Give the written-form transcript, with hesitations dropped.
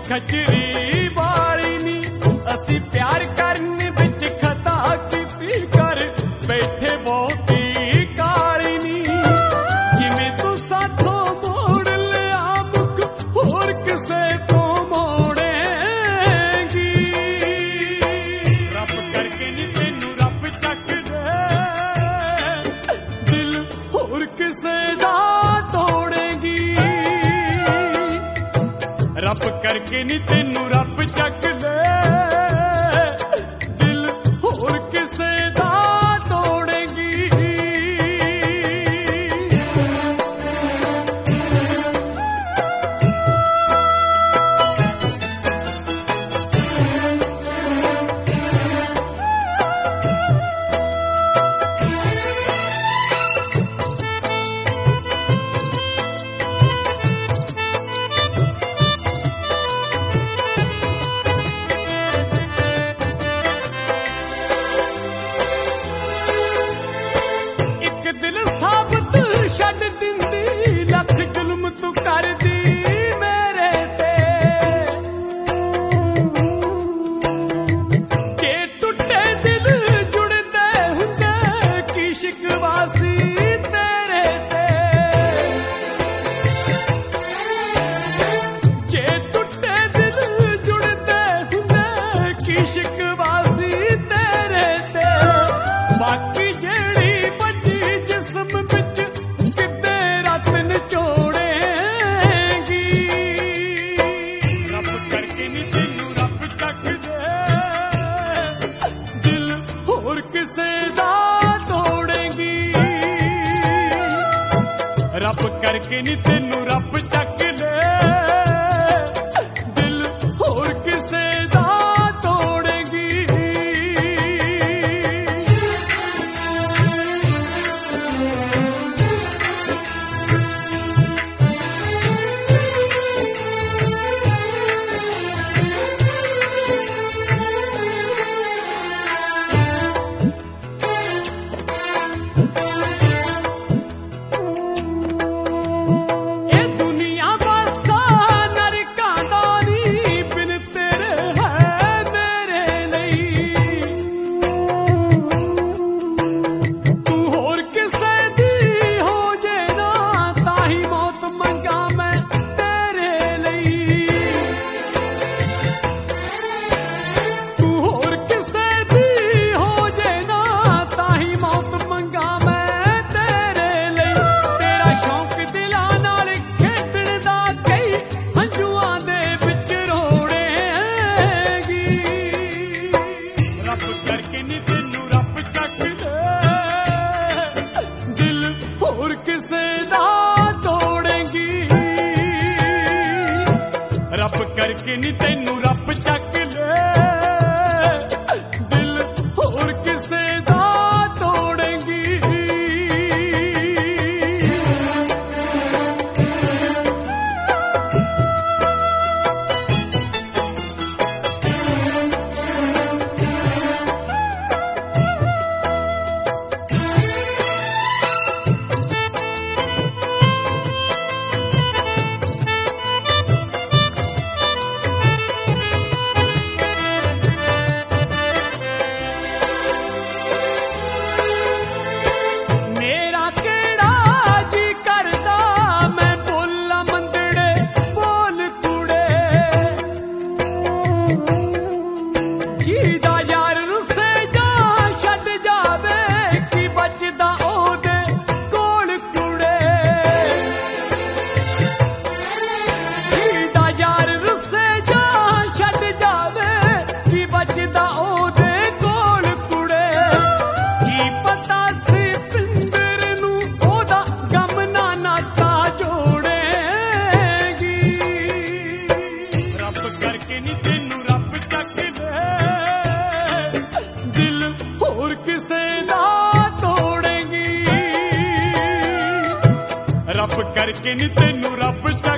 खचरी वाली नी असी प्यार करने विच खता कीती कर बैठे बहुती काली नी जिवें तू साथों मोड़ लिया मुख होर किसे तो मोड़ेगी रब करके नी तेनू रब चक दे दिल होर किसे दा तोड़ेगी रब करके नी तेनू रब चक दे दिल होर किसे दा तोड़ेगी दिल साबत छड़ दिंदी लख जुल्म तू कर दी मेरे ते जे टुटे दिल जुड़दे हुंदे की शिकवासी तेरे ते जे टुटे दिल जुड़दे हुंदे की शिकवासी तेरे ते बाकी जेड़ी रब करके नी तेनू रब चक दे दिल होर किसे दा तोड़ेगी रब करके नी तेनू रब चक ले दिल होर किसे दा तोड़ेगी रब करके नी तेनू रब